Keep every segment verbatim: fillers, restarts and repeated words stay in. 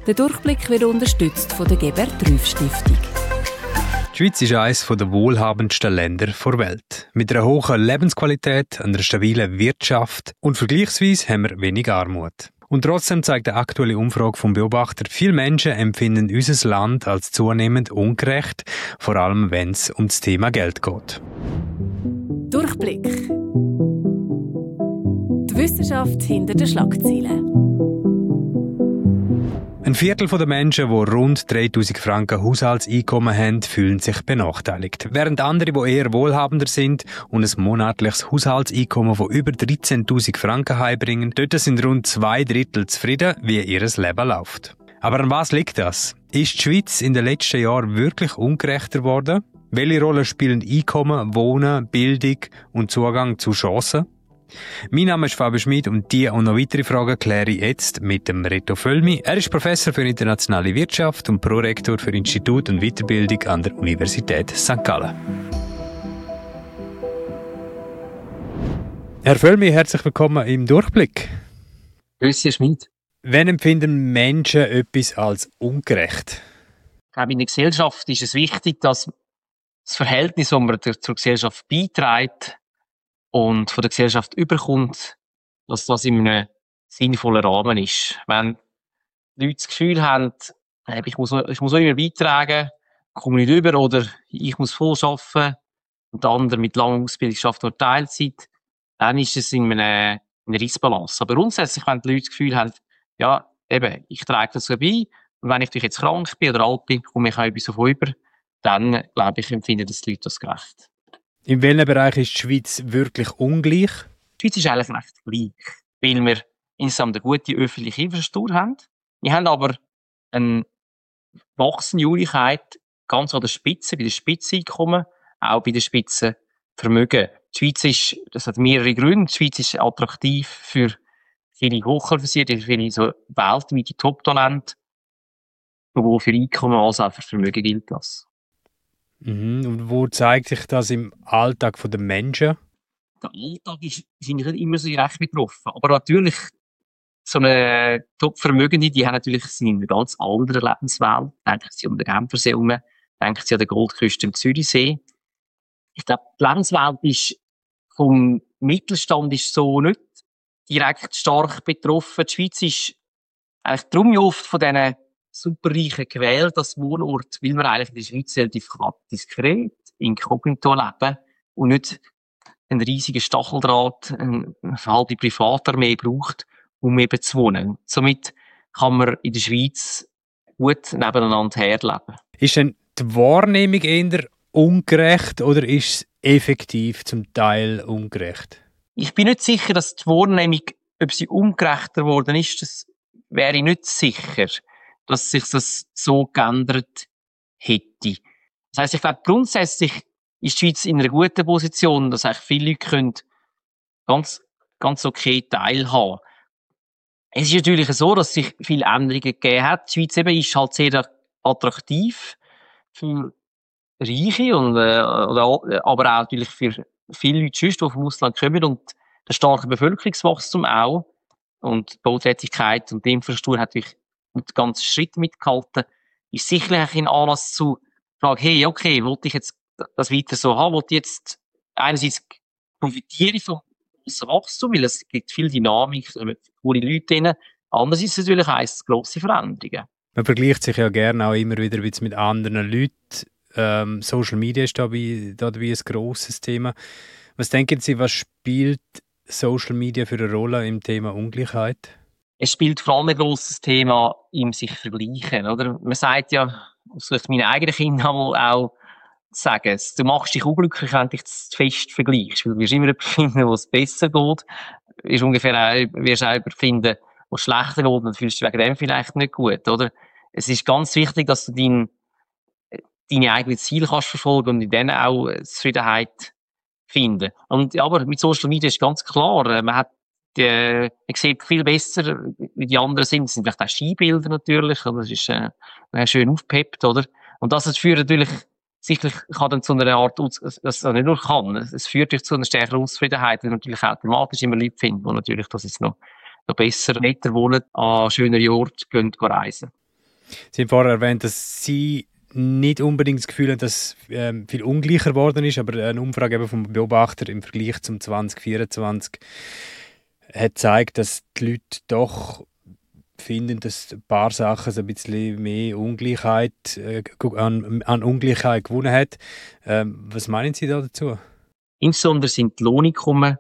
Der Durchblick wird unterstützt von der Gebert-Rüff-Stiftung. Die Schweiz ist eines der wohlhabendsten Länder der Welt. Mit einer hohen Lebensqualität, einer stabilen Wirtschaft und vergleichsweise haben wir wenig Armut. Und trotzdem zeigt eine aktuelle Umfrage vom Beobachter, viele Menschen empfinden unser Land als zunehmend ungerecht, vor allem wenn es um das Thema Geld geht. Durchblick. Die Wissenschaft hinter den Schlagzeilen. Ein Viertel der Menschen, die rund dreitausend Franken Haushaltseinkommen haben, fühlen sich benachteiligt. Während andere, die eher wohlhabender sind und ein monatliches Haushaltseinkommen von über dreizehntausend Franken heimbringen, dort sind rund zwei Drittel zufrieden, wie ihr Leben läuft. Aber an was liegt das? Ist die Schweiz in den letzten Jahren wirklich ungerechter geworden? Welche Rolle spielen Einkommen, Wohnen, Bildung und Zugang zu Chancen? Mein Name ist Fabio Schmid und diese und noch weitere Fragen kläre ich jetzt mit dem Reto Völmi. Er ist Professor für internationale Wirtschaft und Prorektor für Institut und Weiterbildung an der Universität Sankt Gallen. Herr Völmi, herzlich willkommen im Durchblick. Grüß Sie, Herr Schmid. Wann empfinden Menschen etwas als ungerecht? Ich glaube, in der Gesellschaft ist es wichtig, dass das Verhältnis, das man zur Gesellschaft beiträgt, und von der Gesellschaft überkommt, dass das in einem sinnvollen Rahmen ist. Wenn Leute das Gefühl haben, ich muss, ich muss auch immer beitragen, komme nicht über, oder ich muss voll arbeiten und der andere mit langer Ausbildung schafft nur Teilzeit, dann ist es in einer, in einer Reissbalance. Aber grundsätzlich, wenn die Leute das Gefühl haben, ja, eben, ich trage das so bei, und wenn ich jetzt krank bin oder alt bin, komme ich auch etwas auf über, dann, glaube ich, empfinden das die Leute das gerecht. In welchem Bereich ist die Schweiz wirklich ungleich? Die Schweiz ist eigentlich recht gleich, weil wir insgesamt eine gute öffentliche Infrastruktur haben. Wir haben aber eine wachsende Ungleichheit ganz an der Spitze, bei den Spitzeneinkommen, auch bei den Spitzenvermögen. Die Schweiz ist, das hat mehrere Gründe, die Schweiz ist attraktiv für viele Hochqualifizierte, für viele so weltweite Top-Talente, sowohl für Einkommen als auch für Vermögen gilt das. Mhm. Und wo zeigt sich das im Alltag der Menschen? Der Alltag ist, ist nicht immer so recht betroffen. Aber natürlich, so eine Top-Vermögende, die haben natürlich, sind in einer ganz anderen Lebenswelt. Denken Sie um den Genfersee herum, denken Sie an den Goldküste im Zürichsee. Ich glaube, die Lebenswelt ist vom Mittelstand ist so nicht direkt stark betroffen. Die Schweiz ist eigentlich darum ja oft von diesen superreichen gewählt als Wohnort, weil man eigentlich in der Schweiz relativ diskret, inkognito leben und nicht einen riesigen Stacheldraht, eine halbe Privatarmee braucht, um eben zu wohnen. Somit kann man in der Schweiz gut nebeneinander herleben. Ist denn die Wahrnehmung eher ungerecht oder ist es effektiv zum Teil ungerecht? Ich bin nicht sicher, dass die Wahrnehmung, ob sie ungerechter geworden ist, das wäre ich nicht sicher, dass sich das so geändert hätte. Das heisst, ich glaube, grundsätzlich ist die Schweiz in einer guten Position, dass eigentlich viele Leute können ganz, ganz okay teilhaben. Es ist natürlich so, dass sich viele Änderungen gegeben hat. Die Schweiz eben ist halt sehr attraktiv für Reiche und, äh, oder, aber auch natürlich für viele Leute sonst, die vom Ausland kommen, und der starke Bevölkerungswachstum auch. Und die Bautätigkeit und die Infrastruktur hat natürlich mit ganzen Schritt mitgehalten, ist sicherlich ein Anlass zu fragen, hey, okay, wollte ich jetzt das weiter so haben, wollte ich jetzt einerseits profitiere vom grossen Wachstum, weil es gibt viel Dynamik, es kommen coole Leute rein, andererseits ist es natürlich heisst grosse Veränderungen. Man vergleicht sich ja gerne auch immer wieder mit anderen Leuten. Ähm, Social Media ist dabei, dabei ein grosses Thema. Was denken Sie, was spielt Social Media für eine Rolle im Thema Ungleichheit? Es spielt vor allem ein grosses Thema im sich vergleichen, oder? Man sagt ja, das soll ich meinen eigenen Kindern auch sagen, du machst dich unglücklich, wenn du dich zu fest vergleichst, weil du wirst immer jemanden finden, wo es besser geht, du wirst ungefähr auch, wirst auch jemanden finden, wo es schlechter geht, und dann fühlst du dich wegen dem vielleicht nicht gut, oder? Es ist ganz wichtig, dass du dein, deine eigenen Ziele kannst verfolgen und in denen auch Zufriedenheit finden. Und, aber mit Social Media ist ganz klar, man hat Die, man sieht viel besser, wie die anderen sind. Es sind vielleicht auch Skibilder natürlich, oder? Das ist äh, schön aufgepeppt, oder? Und das führt natürlich, sicherlich kann dann zu einer Art, dass es nicht nur kann, es führt dich zu einer stärkeren Unzufriedenheit, weil natürlich automatisch immer Leute finden, die natürlich das jetzt noch, noch besser, netter wohnen, an schöneren Orten gehen, gehen reisen. Sie haben vorher erwähnt, dass Sie nicht unbedingt das Gefühl haben, dass ähm, viel ungleicher geworden ist, aber eine Umfrage eben vom Beobachter im Vergleich zum zwanzig vierundzwanzig hat gezeigt, dass die Leute doch finden, dass ein paar Sachen so ein bisschen mehr Ungleichheit, äh, an, an Ungleichheit gewonnen hat. Ähm, was meinen Sie da dazu? Insbesondere sind die Lohneinkommen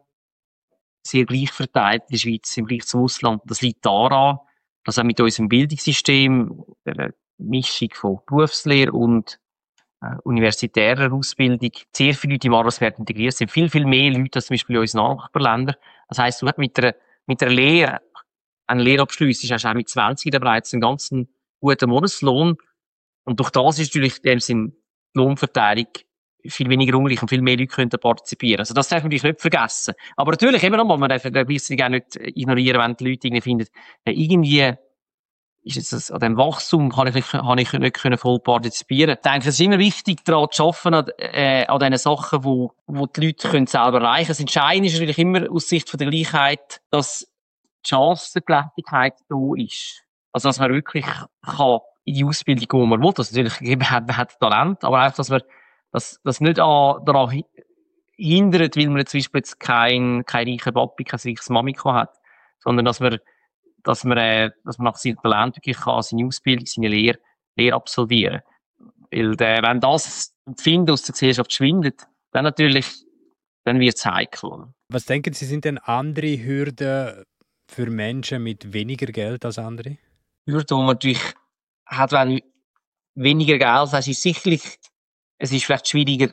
sehr gleich verteilt in der Schweiz im Vergleich zum Ausland. Das liegt daran, dass auch mit unserem Bildungssystem, der Mischung von Berufslehre und äh, universitärer Ausbildung, sehr viele Leute im Arbeitsmarkt integriert sind. Viel, viel mehr Leute als zum Beispiel in unseren Nachbarländern. Das heisst, du hast mit einer, mit einer Lehre, ein Lehrabschluss ist auch mit zwanzig bereits einen ganz guten Monatslohn. Und durch das ist natürlich in dem Sinn die Lohnverteilung viel weniger ungleich und viel mehr Leute können partizipieren. Also das darf man natürlich nicht vergessen. Aber natürlich, immer noch mal, man darf gleichzeitig auch nicht ignorieren, wenn die Leute irgendwie finden, äh, irgendwie ist jetzt das, an dem Wachstum kann ich nicht, kann ich nicht können voll partizipieren. Ich denke, es ist immer wichtig, daran zu arbeiten, an, äh, an diesen Sachen, wo, wo die Leute können selber erreichen können. Das Entscheidende ist natürlich immer aus Sicht von der Gleichheit, dass die Chancengerechtigkeit da ist. Also, dass man wirklich kann in die Ausbildung gehen, wo man will. Das natürlich, man hat, man hat Talent, aber einfach, dass man das, das nicht an, daran hindert, weil man zum Beispiel jetzt kein, kein reicher Papi, kein reiches Mami hat, sondern dass man, dass man, äh, dass man nach seinem Talent wirklich kann, seine Ausbildung, seine Lehre, Lehre absolvieren. Weil, äh, wenn das Empfinden aus der Gesellschaft schwindet, dann natürlich, dann wird es heikel. Was denken Sie, sind denn andere Hürden für Menschen mit weniger Geld als andere? Hürden, die man natürlich hat, wenn weniger Geld hast, ist sicherlich, es ist vielleicht schwieriger,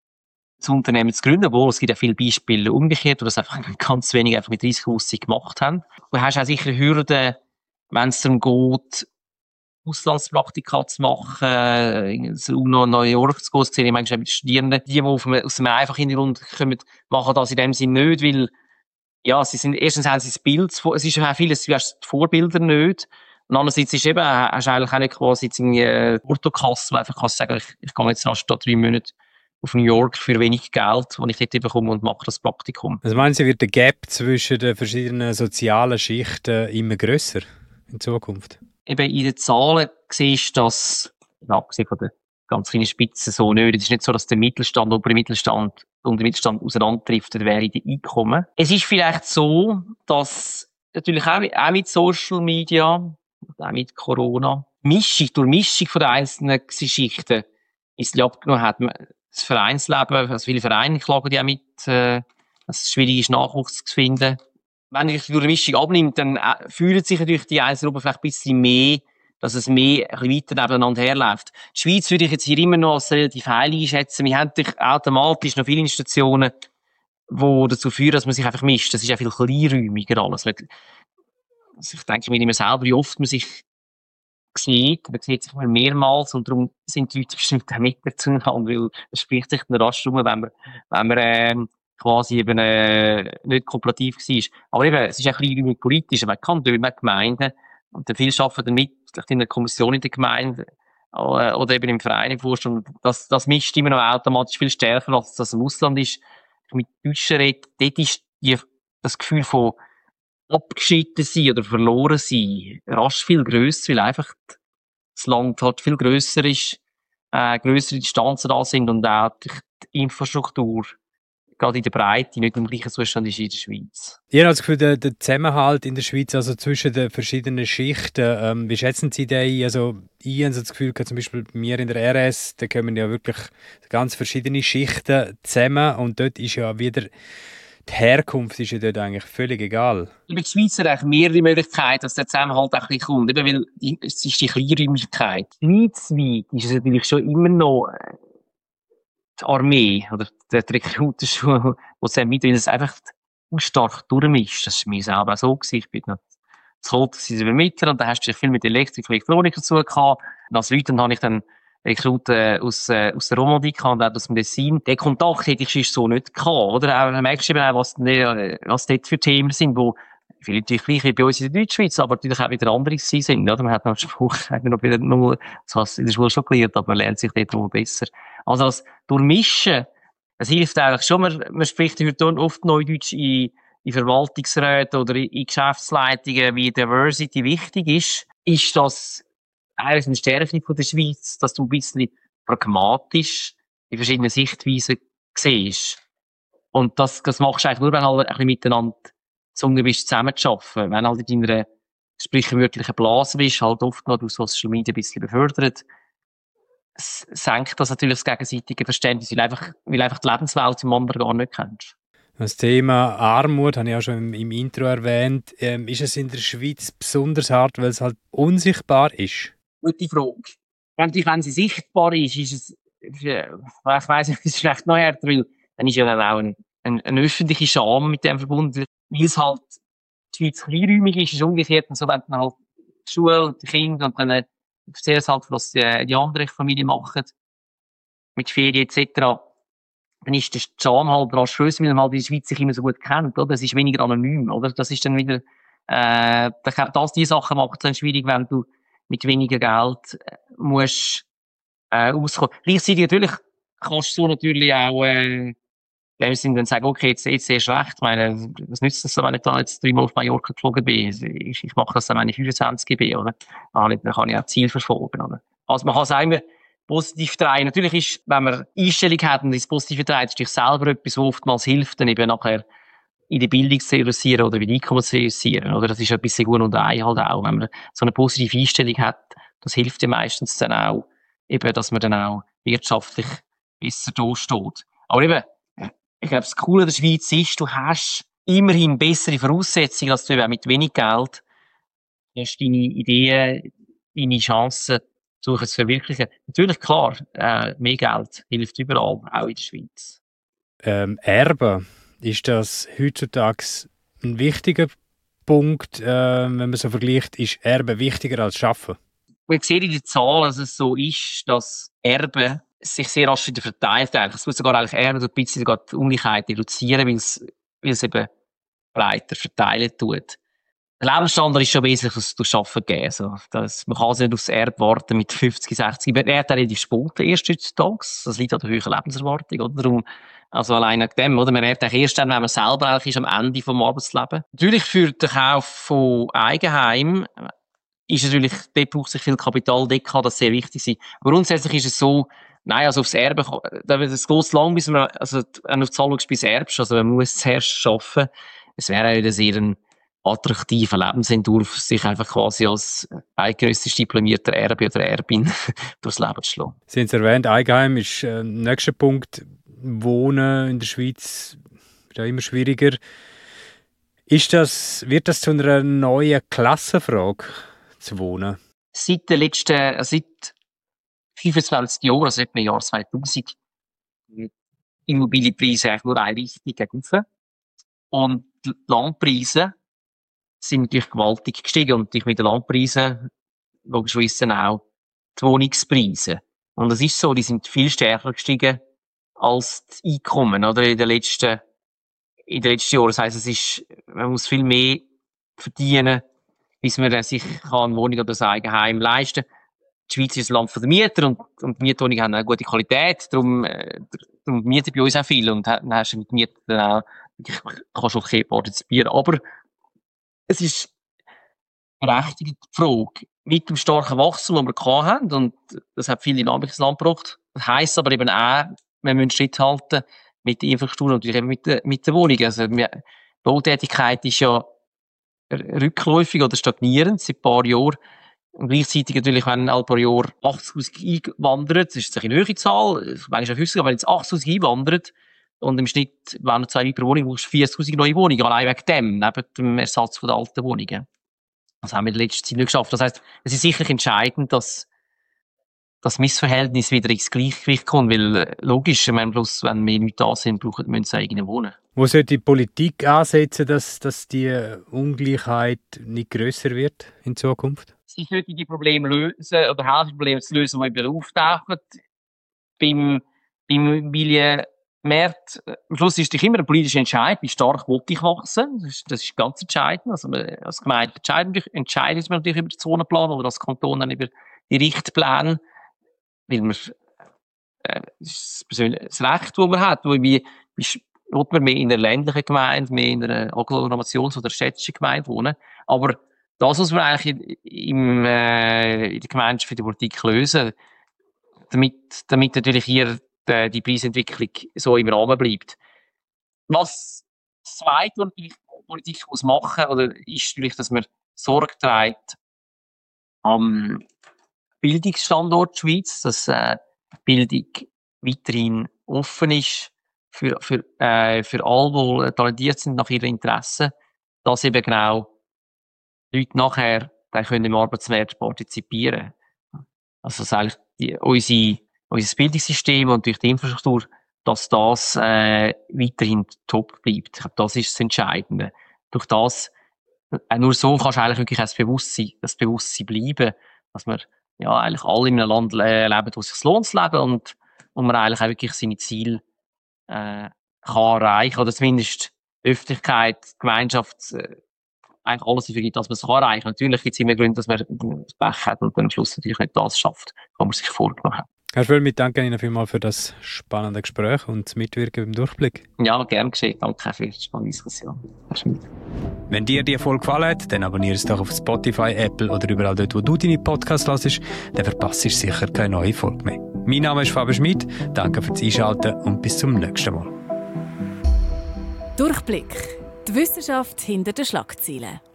das Unternehmen zu gründen, obwohl es gibt ja viele Beispiele umgekehrt, wo das einfach ganz wenig einfach mit Risiko gemacht haben. Du hast auch sicher Hürden, wenn es darum geht, Auslandspraktika zu machen, so nach New York zu gehen, das sehe ich manchmal mit Studierenden, die, die auf einem, aus einem einfachen Hintergrund kommen, machen das in dem Sinn nicht, weil, ja, sie sind, erstens haben sie das Bild, es ist ja vieles, du hast die Vorbilder nicht, und andererseits ist eben, hast du eigentlich auch nicht quasi jetzt irgendwie eine Portokasse, wo einfach kannst sagen, ich, ich gehe jetzt anstatt drei Monate auf New York für wenig Geld, das ich dort bekomme und mache das Praktikum. Also meinen Sie, wird der Gap zwischen den verschiedenen sozialen Schichten immer grösser in Zukunft? Eben in den Zahlen siehst du das, abgesehen von der ganz kleinen Spitze, so nicht. Es ist nicht so, dass der Mittelstand und der Mittelstand und der Mittelstand auseinanderdriftet wäre in den Einkommen. Es ist vielleicht so, dass natürlich auch mit, auch mit Social Media, auch mit Corona, Mischung, durch Mischung von den einzelnen Schichten ins Leben abgenommen hat. Das Vereinsleben, also viele Vereine klagen ja mit, äh, dass es schwierig ist, Nachwuchs zu finden. Wenn ich durch eine Mischung abnimmt, dann äh, fühlen sich natürlich die einzelnen Gruppen vielleicht ein bisschen mehr, dass es mehr, ein bisschen weiter nebeneinander herläuft. Die Schweiz würde ich jetzt hier immer noch als relativ heil einschätzen. Wir haben natürlich automatisch noch viele Institutionen, die dazu führen, dass man sich einfach mischt. Das ist ja viel kleinräumiger alles. Also ich denke mir immer selber, wie oft man sich sieht, man sieht sich mehrmals und darum sind die Leute bestimmt auch netter zueinander, weil es spricht sich dann rasch rum, wenn man, wenn man äh, quasi eben äh, nicht kooperativ war. Aber eben, es ist auch ein bisschen politisch, man kann durch die Gemeinden und dann viele arbeiten dann mit, vielleicht in der Kommission in der Gemeinde äh, oder eben im Verein im Vorstand. Das, das mischt immer noch automatisch viel stärker, als das im Ausland ist. Mit Deutschen reden, dort ist die, das Gefühl von abgeschieden sein oder verloren sein rasch viel grösser, weil einfach das Land halt viel grösser ist, äh, grössere Distanzen da sind und auch die Infrastruktur gerade in der Breite nicht im gleichen Zustand ist wie in der Schweiz. Ihr habt das Gefühl, der, der Zusammenhalt in der Schweiz, also zwischen den verschiedenen Schichten, ähm, wie schätzen Sie den ein? Also ich habe das Gefühl, zum Beispiel bei mir in der R S, da kommen ja wirklich ganz verschiedene Schichten zusammen und dort ist ja wieder die Herkunft ist ja dort eigentlich völlig egal. In der Schweiz hat eigentlich mehrere Möglichkeiten, dass der Zusammenhalt auch ein bisschen kommt. Eben, weil es ist die Kleinräumigkeit. Schweizweit ist es natürlich schon immer noch die Armee oder der Rekrutenschule, wo es mit, weil es einfach stark durchmischt. Das war mir selber auch so gewesen. Ich bin noch zu Holt, sie übermitteln und dann hast du viel mit Elektrik und Elektronik dazu gehabt. Und als Leute habe ich dann Rekruten aus, äh, aus der Romandie gehabt und auch aus dem Tessin. Den Kontakt hätte ich sonst so nicht gehabt, oder? Auch, dann merkst du eben auch, was, was dort für Themen sind, wo viele natürlich gleich wie bei uns in der Deutschschweiz, aber natürlich auch wieder andere sind, oder? Man hat noch einen Spruch, hat man noch wieder nur, das hast du in der Schule schon gelernt, aber man lernt sich dort noch besser. Also, das Durchmischen, es hilft eigentlich schon, man, man spricht heute oft Neudeutsch in, in Verwaltungsräten oder in, in Geschäftsleitungen, wie Diversity wichtig ist, ist das eigentlich eine Stärke von der Schweiz, dass du ein bisschen pragmatisch die verschiedenen Sichtweisen siehst. Und das, das machst du eigentlich nur, wenn halt ein bisschen miteinander gezwungen bist, zusammen zu arbeiten. Wenn halt in deiner sprichwörtlichen Blase bist, halt oft noch durch Social Media ein bisschen befördert, s- senkt das natürlich das gegenseitige Verständnis, weil einfach, weil einfach die Lebenswelt im anderen gar nicht kennst. Das Thema Armut habe ich auch schon im, im Intro erwähnt. Ähm, ist es in der Schweiz besonders hart, weil es halt unsichtbar ist? Gute Frage. Natürlich, wenn sie sichtbar ist, ist es, äh, ich weiss nicht, es ist vielleicht noch härter, weil dann ist ja dann auch ein, ein, eine öffentliche Scham mit dem verbunden. Weil es halt die Schweiz kleinräumig ist, ist es umgekehrt. Und so, wenn dann halt die Schule und die Kinder und dann äh, erzählen es halt, was die, die andere Familie machen, mit Ferien et cetera, dann ist der Scham halt rasch grösser, weil man halt die Schweiz sich immer so gut kennt, oder? Das ist weniger anonym, oder? Das ist dann wieder, äh, ich glaube, das, die Sachen macht es dann schwierig, wenn du mit weniger Geld äh, musst, äh, auskommen. Gleichzeitig natürlich kannst du so natürlich auch, äh, in dem Sinne dann sagen, okay, jetzt, jetzt erst recht. Ich meine, was nützt das, wenn ich da jetzt dreimal auf Mallorca geflogen bin? Ich, ich mache das dann, wenn ich fünfundzwanzig bin, oder? Dann kann ich auch Ziel verfolgen, oder? Also man kann es auch immer positiv drehen. Natürlich ist, wenn man Einstellung hat und das Positive dreht, ist natürlich selber etwas, was oftmals hilft, dann eben nachher in die Bildung zu reüssieren oder in die Einkommen zu reüssieren, oder? Das ist etwas sehr gut und ein halt auch. Wenn man so eine positive Einstellung hat, das hilft ja meistens dann auch, eben, dass man dann auch wirtschaftlich besser dasteht. Aber eben, ich glaube, das Coole der Schweiz ist, du hast immerhin bessere Voraussetzungen, als du eben mit wenig Geld hast deine Ideen, deine Chancen suchen zu verwirklichen. Natürlich, klar, äh, mehr Geld hilft überall, auch in der Schweiz. Ähm, Erbe, ist das heutzutage ein wichtiger Punkt, äh, wenn man so vergleicht, ist Erbe wichtiger als Schaffen? Wir sehen in den Zahlen, dass es so ist, dass Erbe sich sehr rasch wieder verteilt. Es muss sogar eigentlich eher ein bisschen sogar die Ungleichheit reduzieren, weil es, weil es eben breiter verteilen tut. Der Lebensstandard ist schon wesentlich, was durch Arbeiten geben. Also, das, man kann sich nicht aufs Erbe warten mit fünfzig, sechzig. Er hat relativ spät erst heutzutage. Das liegt an der hohen Lebenserwartung, oder? Darum, also allein nach dem, oder? Man erbt eigentlich erst dann, wenn man selber eigentlich ist, am Ende vom Arbeitsleben. Natürlich für den Kauf von Eigenheim ist natürlich, dort braucht sich viel Kapital, dort kann das sehr wichtig sein. Grundsätzlich ist es so, nein, also aufs Erbe, da wird es geht lang, bis man, also, wenn du auf die Zahl schaust, bis erbst, also man muss zuerst arbeiten. Es wäre auch wieder sehr ein attraktiver Lebensentwurf, sich einfach quasi als eidgenössisch diplomierter Erbe oder Erbin durchs Leben zu schlagen. Sie haben es erwähnt, Eigenheim ist äh, der nächste Punkt. Wohnen in der Schweiz ist ja immer schwieriger. Ist das, wird das zu einer neuen Klassenfrage, zu wohnen? Seit den letzten, äh, seit fünfundzwanzig Jahren, also seit dem Jahr zweitausend, Immobilienpreise eigentlich nur eine Richtung gegenüber. Und die Landpreise sind natürlich gewaltig gestiegen. Und natürlich mit den Landpreisen logischerweise dann auch die Wohnungspreise. Und es ist so, die sind viel stärker gestiegen als die Einkommen, oder? In den letzten, in den letzten Jahren. Das heisst, es ist, man muss viel mehr verdienen, bis man dann sich kann eine Wohnung oder ein Eigenheim leisten kann. Die Schweiz ist ein Land von den Mietern und, und die Mietwohnungen haben eine gute Qualität. Darum, äh, darum mieten bei uns auch viel. Und dann hast du mit Mietern dann auch, kannst du okay partizipieren. Aber es ist berechtigt die Frage. Mit dem starken Wachstum, das wir gehabt haben, und das hat viel Dynamik ins Land gebracht, das heisst aber eben auch, wir müssen Schritt halten mit der Infrastruktur und natürlich eben mit der, mit der Wohnung. Also, wir, die Bautätigkeit ist ja rückläufig oder stagnierend seit ein paar Jahren. Und gleichzeitig natürlich, wenn ein paar Jahr achtzigtausend einwandert, das ist eine höhere Zahl, manchmal fünfzig, aber wenn jetzt achtzigtausend einwandert und im Schnitt, wenn du zwei Leute pro Wohnung brauchst, vierzigtausend neue Wohnungen, allein wegen dem, neben dem Ersatz von der alten Wohnungen. Das haben wir in der letzten Zeit nicht geschafft. Das heisst, es ist sicherlich entscheidend, dass das Missverhältnis wieder ins Gleichgewicht kommt, weil logisch, ich meine, bloß wenn wir nicht da sind, brauchen wir müssen eigene wohnen. Wo sollte die Politik ansetzen, dass, dass die Ungleichheit nicht grösser wird in Zukunft? Sie sollten die Probleme lösen oder helfen, die Probleme zu lösen, die wieder auftauchen. Beim, beim Immobilienmarkt, am Schluss ist es immer ein politischer Entscheid, wie stark will ich wachsen. Das ist, das ist ganz entscheidend. Also, als Gemeinde entscheidet, entscheidet man natürlich über den Zonenplan oder als Kanton dann über die Richtpläne, weil man, äh, das ist das Recht, das man hat, wo wie, wie, will man mehr in einer ländlichen Gemeinde, mehr in einer Agglomerations- oder städtischen Gemeinde wohnen. Aber das muss man eigentlich im, äh, in der Gemeinschaft für die Politik lösen, damit, damit natürlich hier die, die Preisentwicklung so im Rahmen bleibt. Was das Zweite, was die Politik muss machen muss, ist natürlich, dass man Sorge trägt am Bildungsstandort Schweiz, dass äh, Bildung weiterhin offen ist für, für, äh, für alle, die talentiert sind nach ihren Interessen, dass eben genau Leute nachher dann können im Arbeitsmarkt partizipieren. Also dass eigentlich die, unsere, unser Bildungssystem und durch die Infrastruktur, dass das äh, weiterhin top bleibt. Ich glaube, das ist das Entscheidende. Durch das, äh, nur so kannst du eigentlich wirklich das Bewusstsein, das Bewusstsein bleiben, dass wir ja eigentlich alle in einem Land le- leben, wo es sich lohnt zu leben und wo man eigentlich auch wirklich seine Ziele äh, kann erreichen, oder zumindest die Öffentlichkeit, die Gemeinschaft, äh, eigentlich alles dafür gibt, dass man es kann erreichen kann. Natürlich gibt es immer Gründe, dass man das Pech hat und dann am Schluss natürlich nicht das schafft, was man sich vorgenommen hat. Herr Schwöll, wir danken Ihnen vielmals für das spannende Gespräch und das Mitwirken beim Durchblick. Ja, gern geschehen. Danke für die spannende Diskussion. Wenn dir die Folge gefallen hat, dann abonniere es doch auf Spotify, Apple oder überall dort, wo du deine Podcasts hörst, dann verpasst du sicher keine neue Folge mehr. Mein Name ist Fabian Schmid, danke fürs Einschalten und bis zum nächsten Mal. Durchblick. Die Wissenschaft hinter den Schlagzeilen.